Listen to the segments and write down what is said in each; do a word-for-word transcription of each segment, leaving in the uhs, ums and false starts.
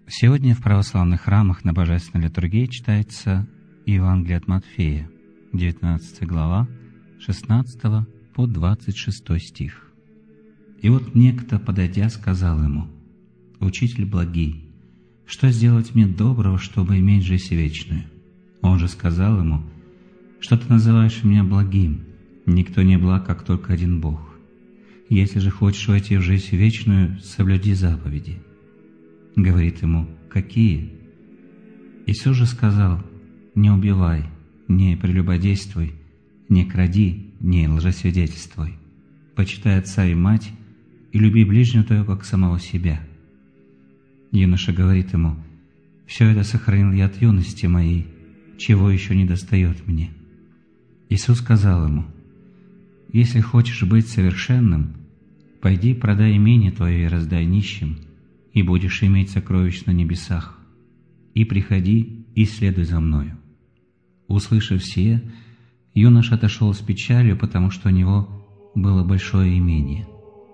Сегодня в православных храмах на Божественной литургии читается Евангелие от Матфея, девятнадцатая глава, шестнадцатого по двадцать шестой стих. «И вот некто, подойдя, сказал ему: Учитель благий, что сделать мне доброго, чтобы иметь жизнь вечную? Он же сказал ему: Что ты называешь меня благим? Никто не благ, как только один Бог. Если же хочешь войти в жизнь вечную, соблюди заповеди». Говорит ему: «Какие?» Иисус же сказал: «Не убивай, не прелюбодействуй, не кради, не лжесвидетельствуй, почитай отца и мать, и люби ближнего твоего, как самого себя». Юноша говорит ему: «Все это сохранил я от юности моей, чего еще не достает мне». Иисус сказал ему: «Если хочешь быть совершенным, пойди продай имение твое и раздай нищим, и будешь иметь сокровищ на небесах, и приходи и следуй за мною». Услышав сие, юноша отошел с печалью, потому что у него было большое имение.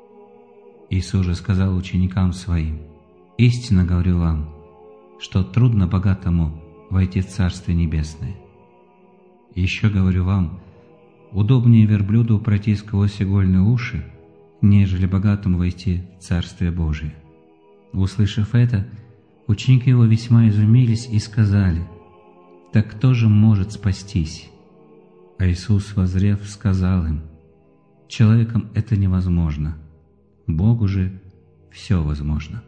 Иисус же сказал ученикам своим: «Истинно говорю вам, что трудно богатому войти в Царствие Небесное. Еще говорю вам, удобнее верблюду пройти сквозь игольные уши, нежели богатому войти в Царствие Божие». Услышав это, ученики его весьма изумились и сказали: «Так кто же может спастись?» А Иисус, воззрев, сказал им: «Человеком это невозможно, Богу же все возможно».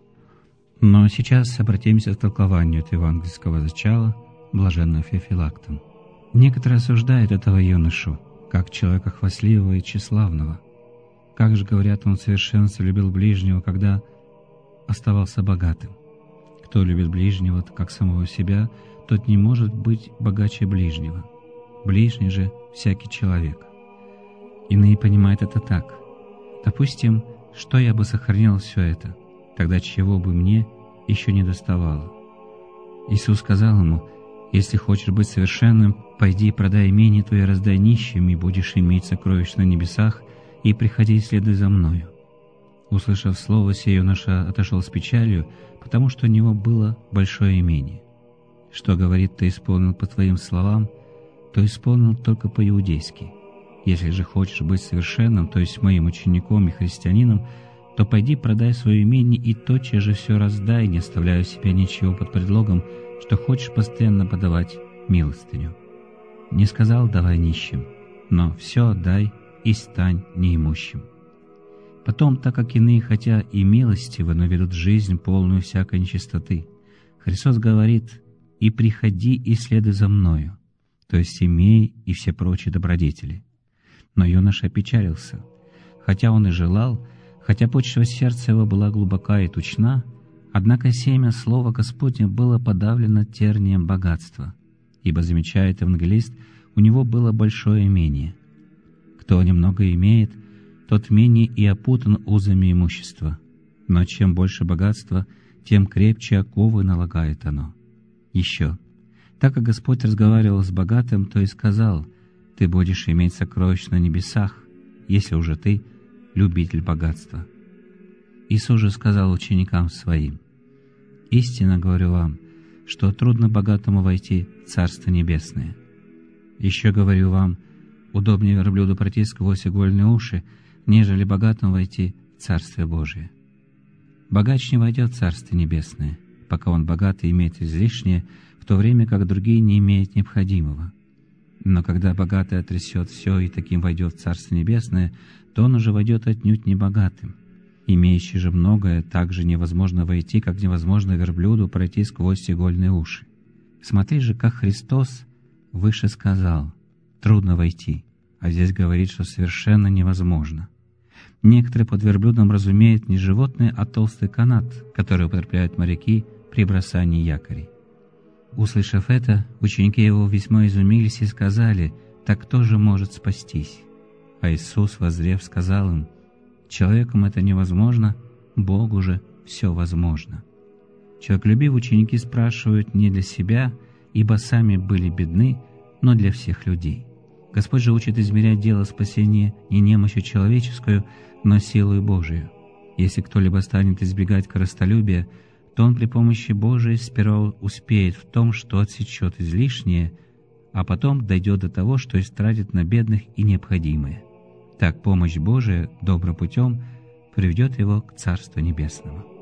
Но сейчас обратимся к толкованию этого евангельского зачала блаженным Феофилактом. Некоторые осуждают этого юношу как человека хвастливого и тщеславного. Как же, говорят, он в совершенстве любил ближнего, когда оставался богатым. Кто любит ближнего, как самого себя, тот не может быть богаче ближнего. Ближний же всякий человек. Иные понимают это так: допустим, что я бы сохранил все это, тогда чего бы мне еще не доставало. Иисус сказал ему: «Если хочешь быть совершенным, пойди продай имение твое, раздай нищим, и будешь иметь сокровищ на небесах, и приходи и следуй за мною». Услышав слово сие, юноша отошел с печалью, потому что у него было большое имение. Что говорит: «Ты исполнил по твоим словам», то исполнил только по-иудейски. Если же хочешь быть совершенным, то есть моим учеником и христианином, то пойди продай свое имение и тотчас же все раздай, не оставляя у себя ничего под предлогом, что хочешь постоянно подавать милостыню. Не сказал: давай нищим, но все отдай и стань неимущим. Потом, так как иные, хотя и милостивы, но ведут жизнь полную всякой нечистоты, Христос говорит: «И приходи и следуй за мною», то есть имей и все прочие добродетели. Но юноша опечалился. Хотя он и желал, хотя почва сердца его была глубока и тучна, однако семя Слова Господня было подавлено тернием богатства, ибо, замечает евангелист, у него было большое имение. Кто немного имеет, тот менее и опутан узами имущества, но чем больше богатства, тем крепче оковы налагает оно. Еще, так как Господь разговаривал с богатым, то и сказал: «Ты будешь иметь сокровищ на небесах, если уже ты любитель богатства». Иисус же сказал ученикам своим: «Истинно говорю вам, что трудно богатому войти в Царство Небесное. Еще говорю вам, удобнее верблюду пройти сквозь игольные уши, нежели богатому войти в Царствие Божие. Богач не войдет в Царствие Небесное, пока он богатый имеет излишнее, в то время как другие не имеют необходимого. Но когда богатый отрясет все и таким войдет в Царствие Небесное, то он уже войдет отнюдь не богатым. Имеющий же многое также невозможно войти, как невозможно верблюду пройти сквозь игольные уши. Смотри же, как Христос выше сказал: трудно войти, а здесь говорит, что совершенно невозможно. Некоторые под верблюдом разумеют не животное, а толстый канат, который употребляют моряки при бросании якорей. Услышав это, ученики его весьма изумились и сказали: «Так кто же может спастись?» А Иисус, воззрев, сказал им: «Человеком это невозможно, Богу же все возможно». Человеколюбивые ученики спрашивают не для себя, ибо сами были бедны, но для всех людей. Господь же учит измерять дело спасения не немощью человеческую, но силою Божию. Если кто-либо станет избегать корыстолюбия, то он при помощи Божией сперва успеет в том, что отсечет излишнее, а потом дойдет до того, что истратит на бедных и необходимое. Так помощь Божия добрым путем приведет его к Царству Небесному.